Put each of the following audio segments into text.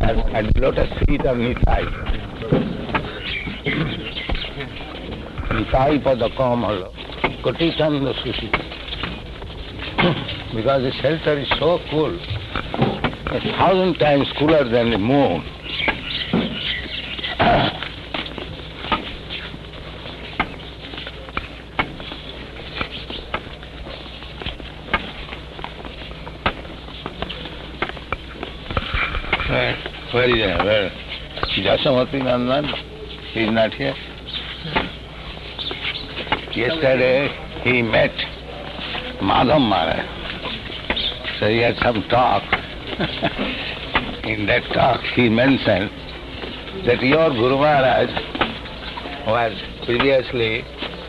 at the lotus feet of Nitai. Nitai pada kamala, kotitanda sushi. Because the shelter is so cool, 1,000 times cooler than the moon. Where is he? Where? Jasamati Nandan? He is not here. Yesterday he met Madhav Maharaj. So he had some talk. In that talk he mentioned that your Guru Maharaj was previously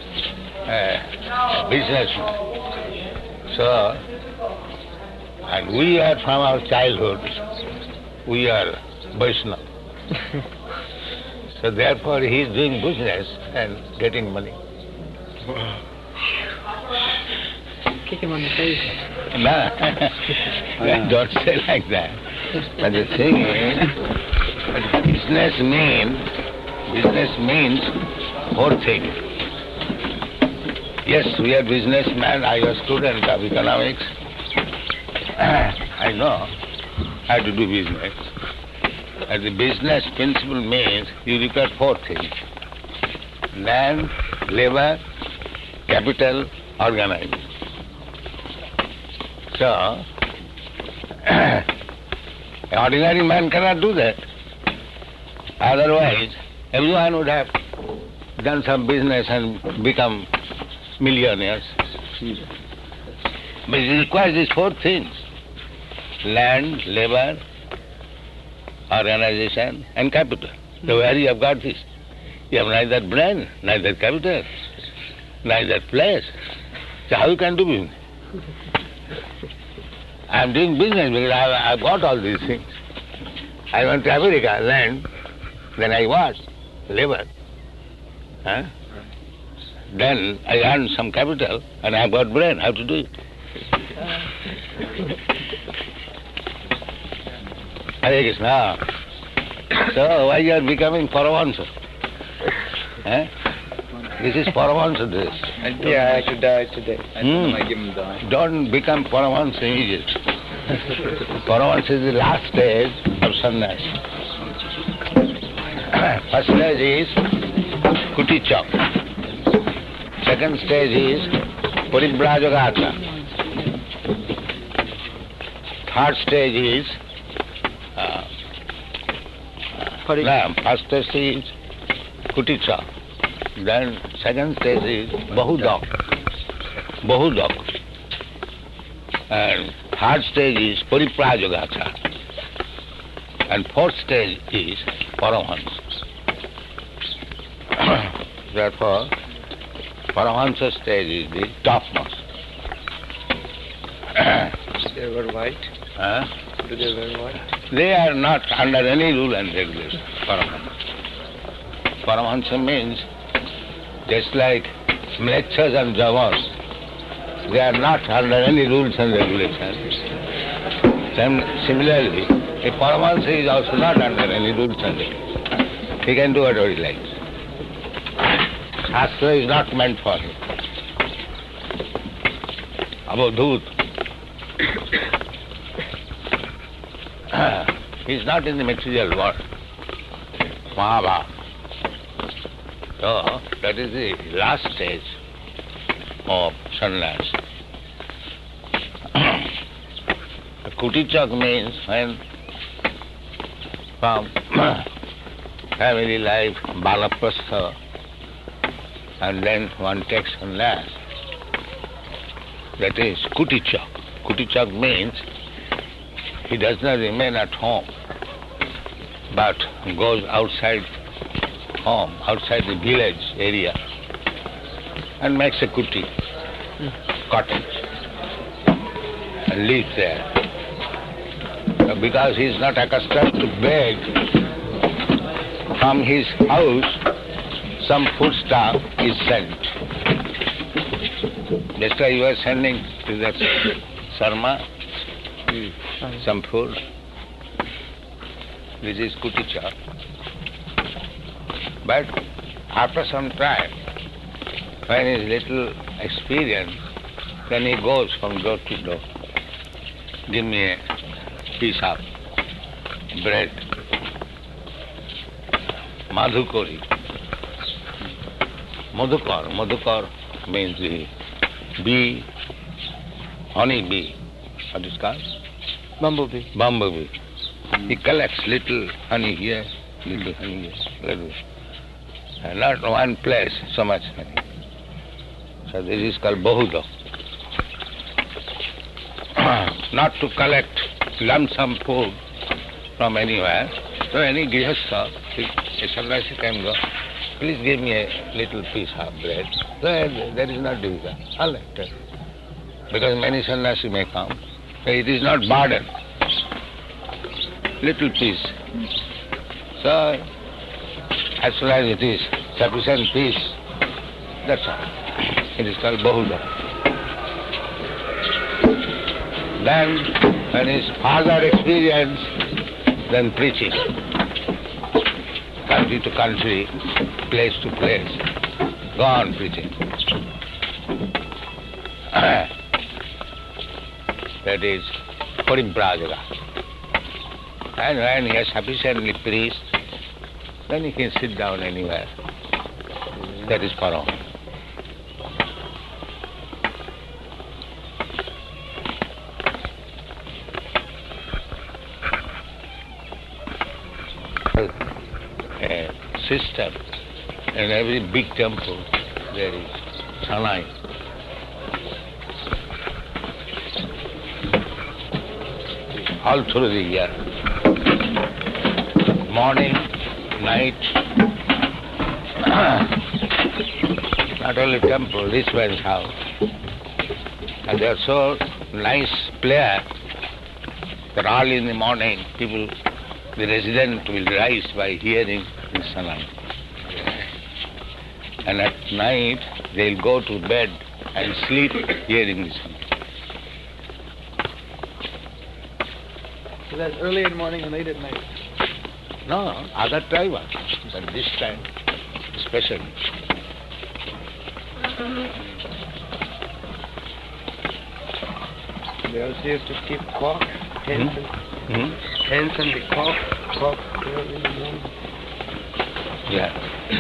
a businessman. So, and we are from our childhood, we are Vaishnava. So therefore he is doing business and getting money. Kick him on the face. No, don't say like that. But the thing is, business means four things. Yes, we are businessmen, I was student of economics. I know how to do business. And the business principle means you require four things: land, labor, capital, organizing. So, an ordinary man cannot do that. Otherwise, everyone would have done some business and become millionaires. But it requires these four things: land, labor, organization, and capital. So where you have got this? You have neither brain, neither capital, neither place. So how you can do business? I am doing business because I have got all these things. I went to America, land, then I was labor. Then I earned some capital and I have got brain. How to do it? Hare Krishna. So why you are becoming Paramahansa? This is Paramahansa dress. Yeah, I could die today. I told him I'd give him die. Don't become Paramahansa immediately. Paramahansa is the last stage of sannyas. First stage is Kutichak. Second stage is Paribrajagata. Third stage is first stage is Kutichak. Then second stage is Bahudak. And third stage is Pariprajagata. And fourth stage is Paramahansa. Therefore, Paramahansa stage is the topmost. Do they wear white? Do they wear white? They are not under any rule and regulation, Paramahansa. Paramahansa means just like Mlecchas and Javas, they are not under any rules and regulations. Similarly, a Paramahansa is also not under any rules and regulations. He can do whatever he likes. Shastra is not meant for him. Abodhut. He is not in the material world. Mahabha. So, that is the last stage of sannyas. Kutichak means when from family life, Balaprastha, and then one takes sannyas. That is Kutichak. Kutichak means he does not remain at home, but goes outside home, outside the village area, and makes a kuti, cottage, and lives there. Because he is not accustomed to beg, from his house some foodstuff is sent. Yesterday you were sending to that Sarma some food. This is Kuticha. But after some time, when he is little experienced, then he goes from door to door. Give me a piece of bread. Madhukari. Madhukar means the bee, honey bee. What is it called? Bumblebee. Bumblebee. He collects little honey here, little honey here, little. And not one place, so much honey. So this is called Bahuda. Not to collect lump sum food from anywhere. So any grihastha, a sannyasi can go, please give me a little piece of bread. So that is not difficult. All right. Because many sannyasi may come. So it is not burden. Little piece. So as soon as it is sufficient piece, that's all. It is called Bahuda. Then, when his father experienced, then preaching. Country to country, place to place. Go on preaching. That is Parimprajaka. And when he has sufficiently preached, then he can sit down anywhere. That is Param. A system. In every big temple there is Sanai. All through the year. Morning, night. Not only temple, this man's house. And they are so nice player that all in the morning people, the resident will rise by hearing the Sanai. And at night they'll go to bed and sleep hearing the Sanai. So that's early in the morning and late at night. No, other time, but this time, especially. They also used to keep clock, hens and the clock early in the morning. Yeah.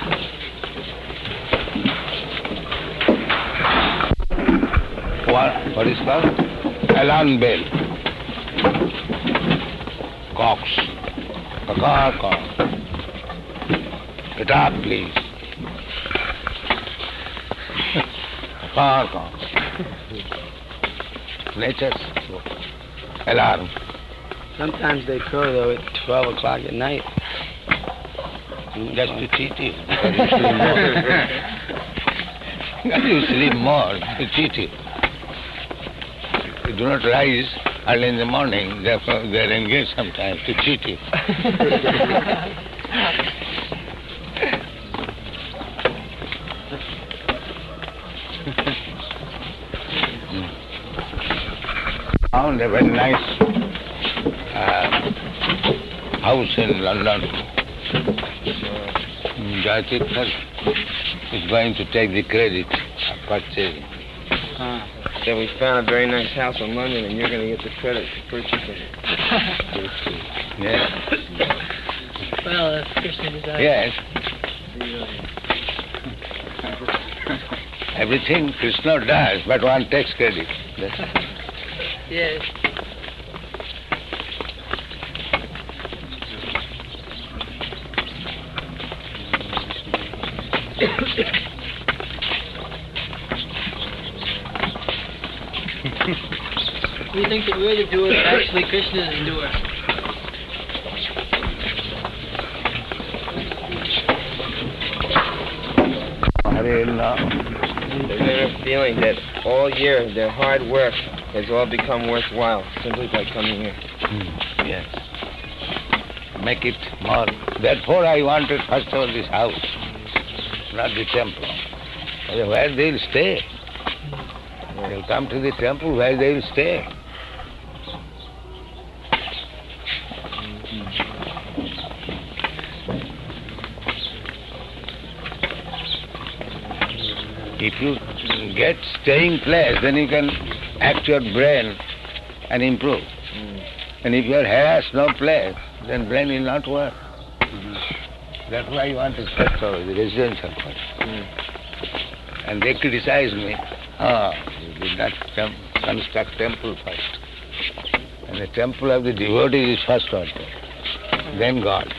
What is called? Alarm bell. Cocks. Cock. Get up, please. Cock. Nature's alarm. Sometimes they crow though at 12 o'clock at night. Just to cheat you. Because you sleep more. To cheat you. You do not rise early in the morning, therefore they are engaged sometimes to cheat you. Found a very nice house in London. Jayatithar is going to take the credit of purchasing. So we found a very nice house in London and you're going to get the credit for purchasing it. Yes. Well, that's Krishna desire. Yes. Everything Krishna does, but one takes credit. Yes. We think that we're the doer, actually Krishna is the doer. They have a feeling that all year their hard work has all become worthwhile simply by coming here. Yes. Make it more. Therefore I wanted first of all this house, not the temple. Where they will stay. They will come to the temple where they will stay. If you get staying place, then you can act your brain and improve. And if your hair has no place, then brain will not work. That's why you want to set over the residential point. And they criticize me. You did not construct temple first. And the temple of the devotee is first order. Then God.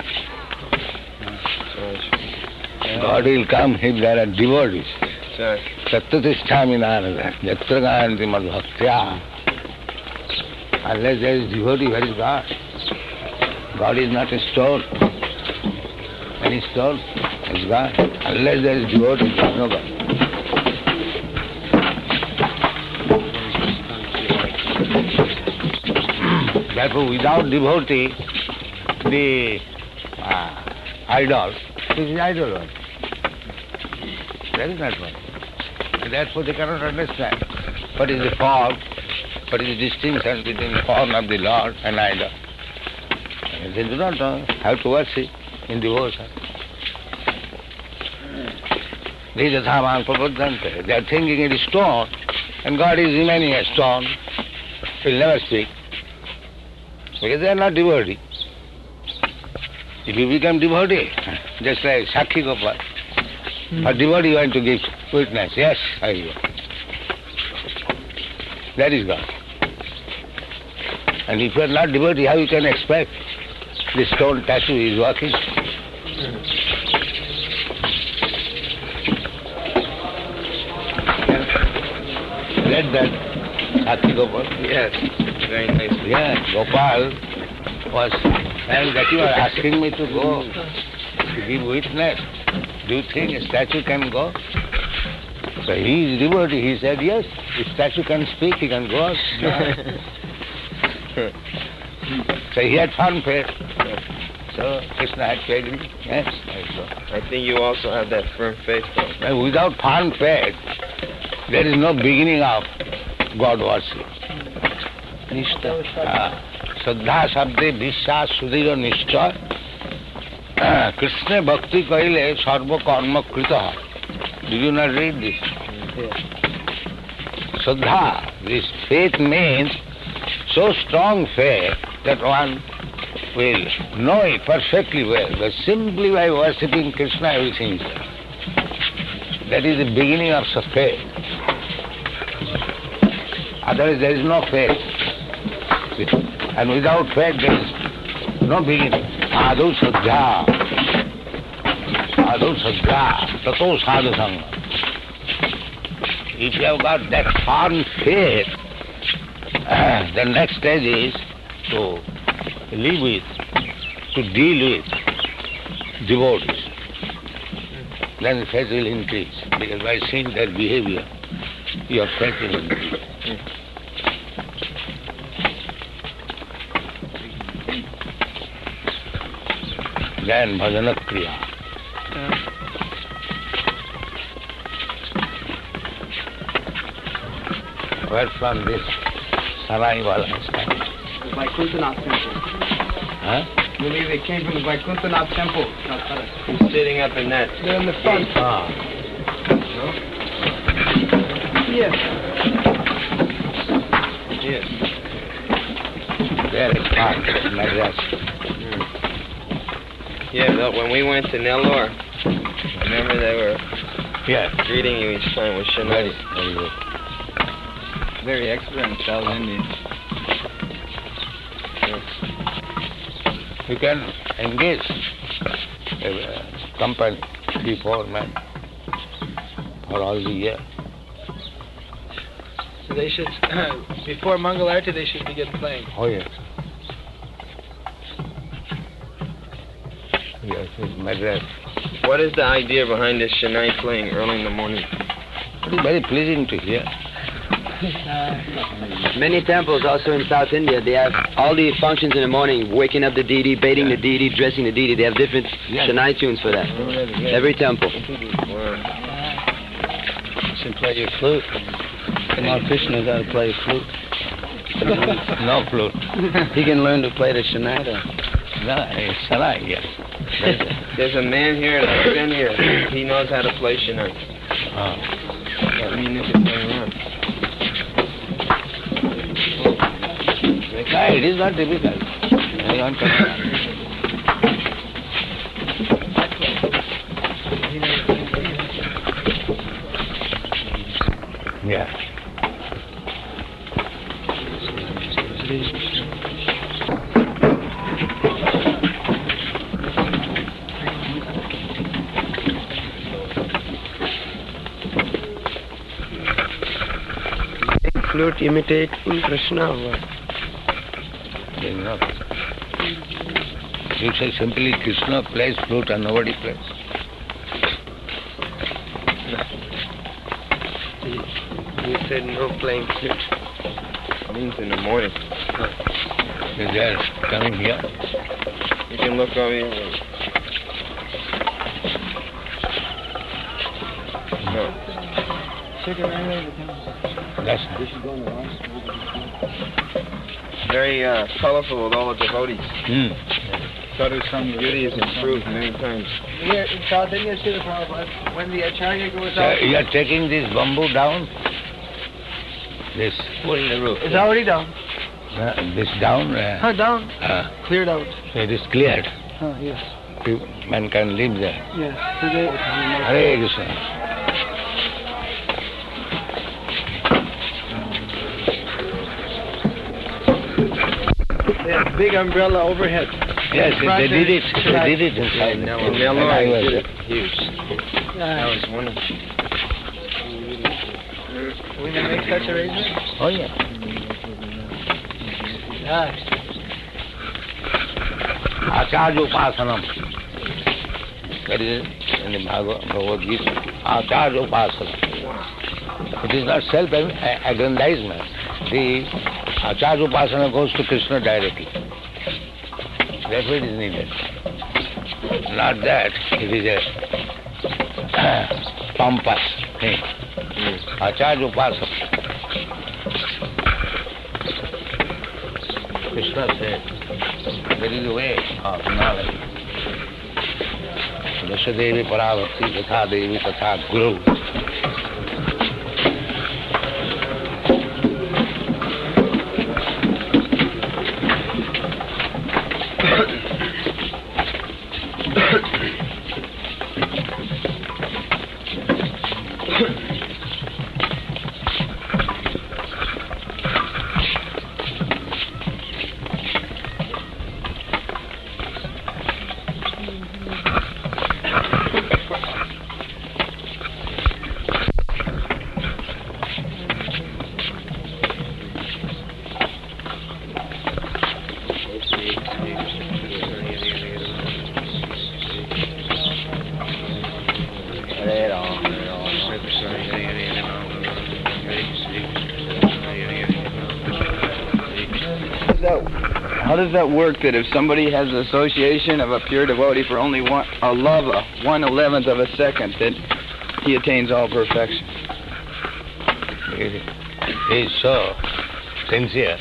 God will come if there are devotees. Sattvatisthami narada, yatra gayanti madbhaktya. Unless there is devotee, where is God? God is not a stone. Any stone is God. Unless there is devotee, there is no God. Therefore, without devotee, the idol is idol one. That is not one. And therefore, they cannot understand what is the form, what is the distinction between the form of the Lord and idol. And they do not know how to worship in devotion. They are thinking it is stone, and God is remaining a stone. He will never speak. Because they are not devotee. If you become devotee, just like Sakhi Gopal, for devotee you want to give witness, yes, I will. That is God. And if you are not devotee, how you can expect the stone statue is working? Read that Sakhi Gopal? Yes, very nice. Yes, Gopal was saying that you are asking me to go to give witness. Do you think a statue can go? So he is devotee. He said, yes, if statue can speak, he can go. So he had found faith. So Krishna had faith in him. Yes, I think you also have that firm faith, though. and without found faith, there is no beginning of God worship. Nishtha. Shraddha Sabde Vishwas Sudhira Nishtha. Krishna Bhakti Kaile Sarva Karma Krita. Did you not read this? Shraddha, this faith means so strong faith that one will know it perfectly well. But simply by worshipping Krishna, everything is there. That is the beginning of faith. Otherwise there is no faith. And without faith there is no beginning. Adu Shraddha. Adu Shraddha. Tato Sadhu Sangha. If you have got that firm faith, the next stage is to live with, to deal with devotees. Then the faith will increase. Because by seeing their behavior, your faith will increase. Then bhajana kriya. Where from this Sarai wala is coming? The Vaikuntanath temple. Huh? I believe they came from the Vaikuntanath temple. He's sitting up in that. They're in the front. Yes. Yes. There is part, Madras. Yeah, look, when we went to Nellore, remember they were greeting you each time with Shania. Very good. Very expert in South Indian. You can engage a company, 3-4 men, for all the year. So they should, before Mangalarti, they should begin playing. Oh, yes. Yes, it's Madras. What is the idea behind this Shania playing early in the morning? It is very pleasing to hear. Many temples also in South India, they have all the functions in the morning, waking up the deity, bathing the deity, dressing the deity. They have different Shania tunes for that. Every temple. Wow. You should play your flute. Kumar Krishna got to play a flute. No flute. He can learn to play the Shania. No, it's Sarai, yes. There's a man here that's been here. He knows how to play Shania. ammunition going on. Yeah, it is not difficult. Anyone can learn. Yeah. Flute imitate Krishna. There is no. You say simply Krishna plays flute and nobody plays. You said no playing flute. Means in the morning. Is there coming here? You can look over here. No. That's Very colorful with all the devotees. Sadhu Beauty is improved many times. Here in South India, see the problem. When the Acharya goes So out, you are taking this bamboo down? This pulling the roof. it's already down. This down? Down. Cleared out. It is cleared. Yes. Man can live there. Yes. So they, Hare Krishna. they have big umbrella overhead. Yes, they did it. They did it inside. In And Illinois, I they was did there. it huge. That was wonderful. We can make such arrangements. Oh yeah. Acharya Upasanam. That is in the Bhagavad Gita. Acharya Upasanam. It is not self-aggrandizement. The Acharya Upasana goes to Krishna directly. Therefore it is needed. Not that it is a pompous thing. Acharya Upasana. Krishna said, there is a way of knowledge. Dashadevi Paravati Tatha Devi Tatha Guru. How does that work? That if somebody has an association of a pure devotee for only a love of 1/11th of a second, that he attains all perfection? He is so sincere.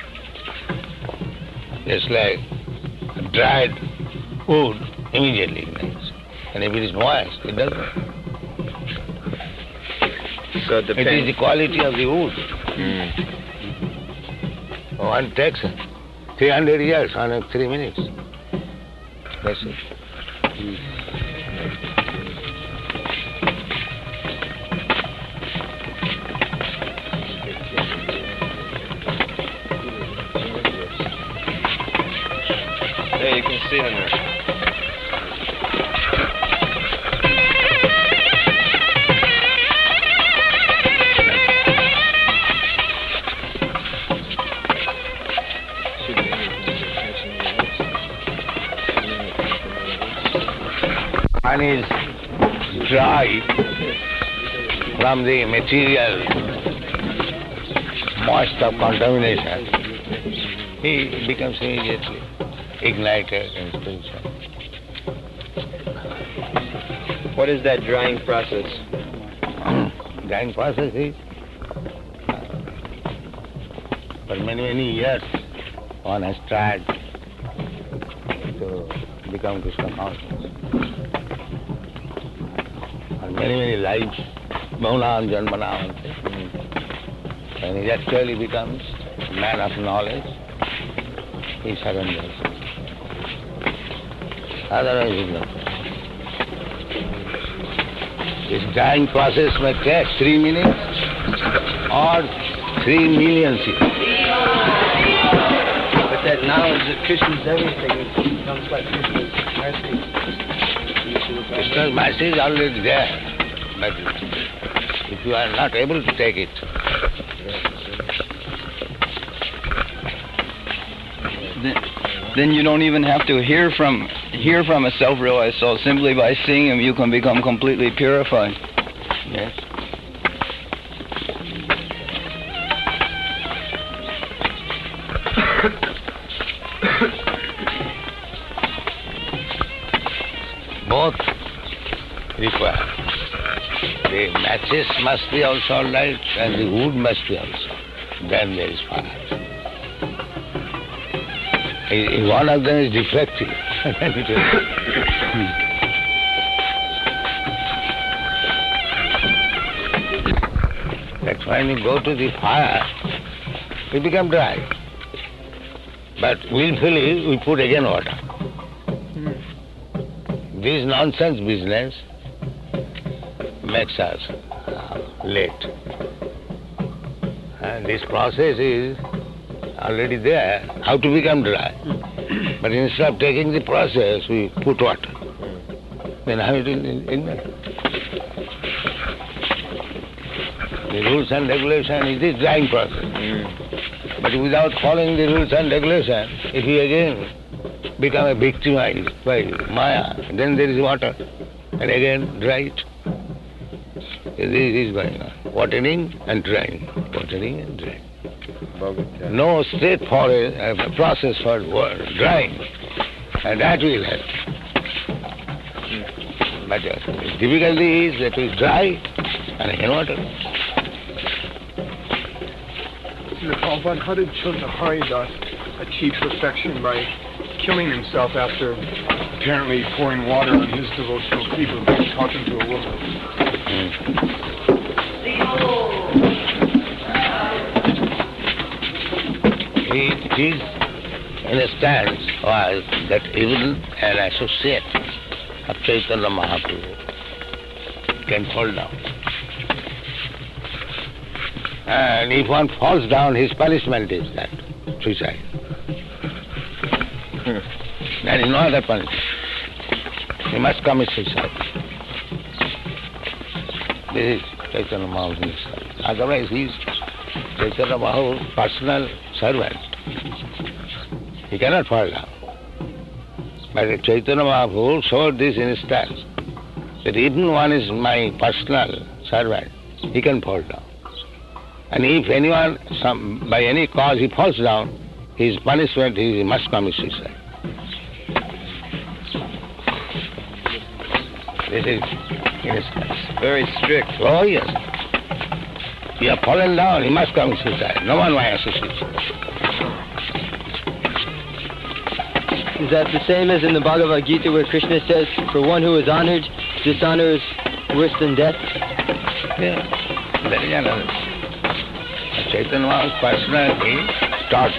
It's like dried wood immediately ignites. And if it is moist, it doesn't. So It it is depends. the quality of the wood. One takes 300 years on 3 minutes. That's it. Yeah, you can see them there. One is dry from the material moist of contamination. He becomes immediately ignited and spiritual. What is that drying process? Drying process is for many years one has tried to become Krishna conscious. For many lives Maunam Janmanam. And he actually becomes a man of knowledge, he surrenders. Otherwise, he is nothing. This dying process may take 3 minutes or 3 million years. But that knowledge of Krishna's everything, it becomes like Krishna's mercy. Krishna's mercy is already there. But if you are not able to take it, then you don't even have to hear from a self-realized soul. Simply by seeing him, you can become completely purified. yes. Both require. The matches must be also light and the wood must be also. Then there is fire. If one of them is defective, then it will. That's when you go to the fire, we become dry. But willfully we put again water. This nonsense business makes us late. And this process is already there, how to become dry. But instead of taking the process, we put water. Then how it will invent? The rules and regulations is the drying process. But without following the rules and regulations, if we again become a victimized by Maya, then there is water. And again, dry it. This is going on. Watering and drying. Watering and drying. No straightforward process for drying. And that will help. But the difficulty is that we dry and again water. Prabhupada, how did Chunta Haridas achieve perfection by killing himself after apparently pouring water on his devotional people by talking to a woman? His understanding was that even an associate of Chaitanya Mahaprabhu can fall down. And if one falls down, his punishment is that, suicide. There is no other punishment. He must commit suicide. This is Chaitanya Mahaprabhu's style. Otherwise, he is Chaitanya Mahaprabhu's personal servant. He cannot fall down. But Chaitanya Mahaprabhu showed this instance, that even one is my personal servant, he can fall down. And if anyone, by any cause, he falls down, his punishment is he must commit suicide. This is instance. Very strict. Oh, yes. He has fallen down, he must commit suicide. No one wants to suicide. Is that the same as in the Bhagavad Gita where Krishna says, for one who is honored, dishonor is worse than death? Yeah. There is another. Chaitanya Mahaprabhu's personality taught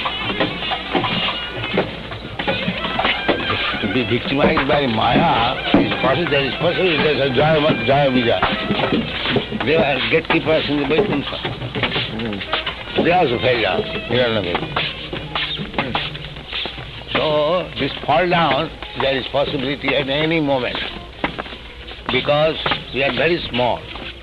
to be victimized by Maya is possible. There is possibility there's a Jaya Vijaya. They are gatekeepers in the Vaikuntha. They also fell down. So this fall down, there is possibility at any moment because we are very small.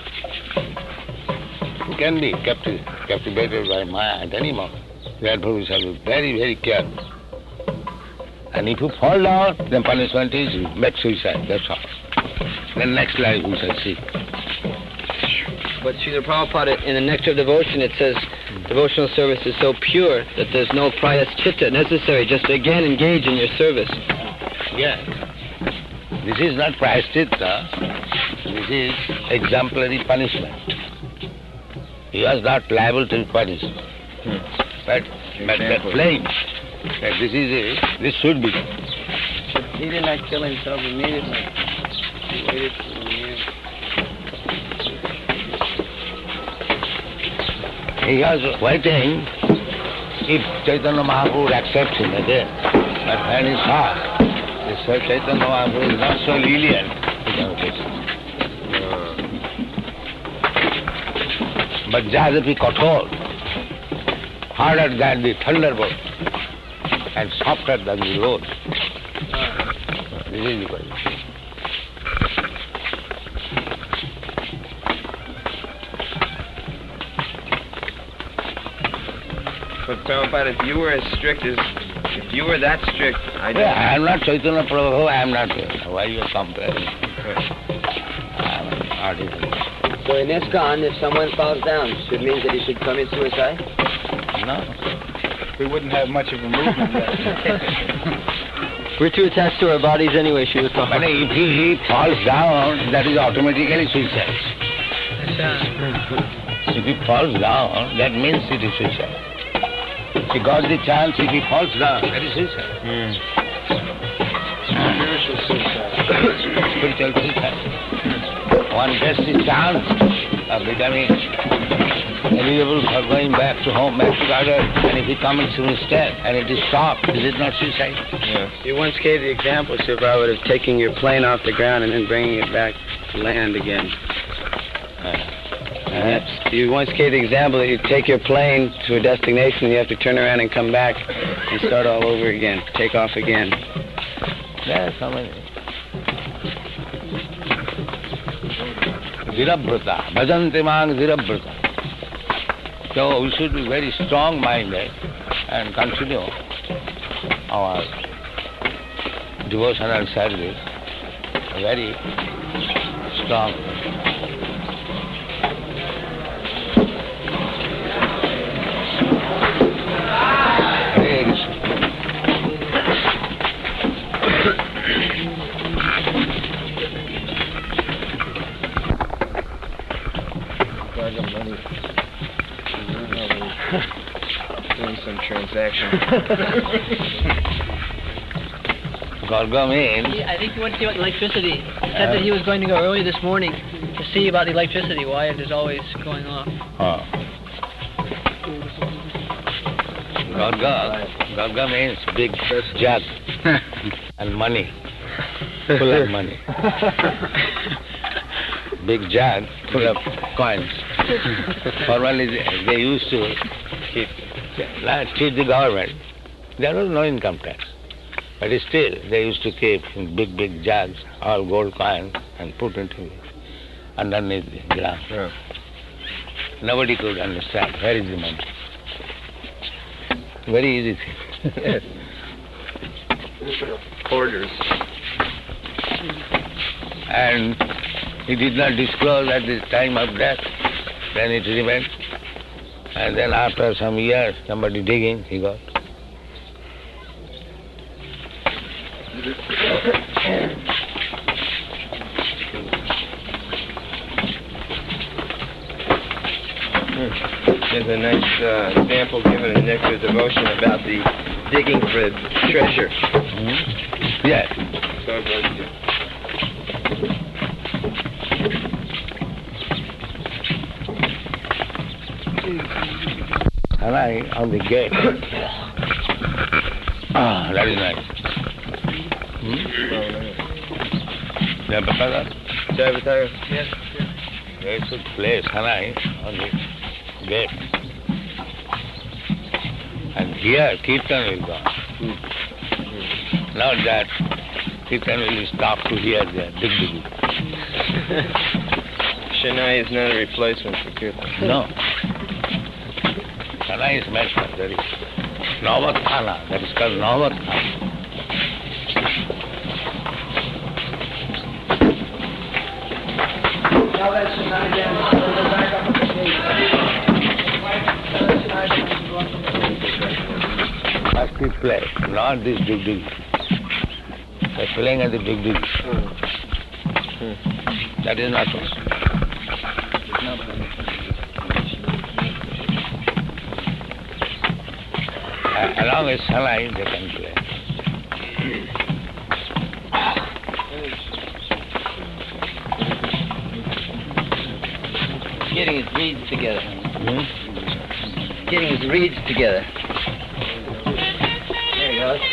We can be captivated by Maya at any moment. Therefore we shall be very, very careful. And if you fall down, then punishment is you make suicide, that's all. Then next life we shall see. But Srila Prabhupada, in the Nectar of Devotion, it says devotional service is so pure that there's no prayaschitta necessary, just again engage in your service. Yes. This is not prayaschitta, this is exemplary punishment. He was not liable to be punished. But the flame, that this is it, this should be. But he did not kill himself immediately. He waited for a year. He was waiting if Chaitanya Mahaprabhu accepts him again. But when he saw this Chaitanya Mahaprabhu is not so lenient, he came to him. But Jadapi Kathor, harder than the thunderbolt and softer than the road. This is the question. But Prabhupada, if you were that strict, I am not Chaitanya Prabhu, I am not here. Why you comparing? So in ISKCON, if someone falls down, should mean that he should commit suicide? No. We wouldn't have much of a movement yet. We're too attached to our bodies anyway, Srila But Prabhupada. if he falls down, that is automatically suicide. If he falls down, that means it is suicide. If he got the chance, if he falls down, that is suicide. Spiritual suicide. Spiritual suicide. One gets the chance of becoming eligible for going back to home, back to God, and if he commits suicide and it is stopped, is it not suicide? Yeah. You once gave the example, Srila Prabhupada, of taking your plane off the ground and then bringing it back to land again. You once gave the example that you take your plane to a destination, you have to turn around and come back and start all over again, take off again. There are so many. Dhirabrata, bhajante mang dhirabrata. So we should be very strong-minded and continue our devotional service very strong. Hare Krishna. Doing some transaction. Garga means I think he went to see about the electricity. He said that he was going to go early this morning to see about the electricity, why it is always going off. Garga means big jug and money, full of money. Big jug full of coins. Formerly they used to cheat the government. There was no income tax. But still, they used to keep in big jugs, all gold coins, and put into underneath the ground. Yeah. Nobody could understand where is the money. Very easy thing. Yes. Hoarders. And he did not disclose at the time of death. Then it remained. And then after some years, somebody digging, he got. There's a nice example given in Nectar Devotion about the digging for treasure. Mm-hmm. Yes. So it goes And on the gate. That is nice. Jayapataka? Yes. They should place Hanai on the gate. And here Kirtan will go. Not that Kirtan will stop to hear the dig. Shanai is not a replacement for Kirtan. No. Hanai is mentioned. There is Navathana. That is called Navathana. Now that's Shanai dance. Back up on the stage. Must be play, not this dig. They're playing at the dig. That is not possible. Along with Salai, they can play. Getting his beads together. getting his reeds together. There he goes.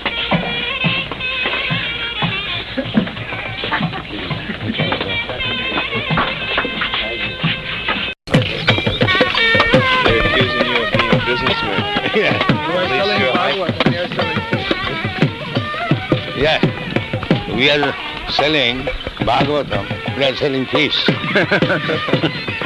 They're accusing you of being a businessman. Yeah. You are selling Bhagavad and they are selling fish. Yeah. We are selling Bhagavatam. We are selling fish.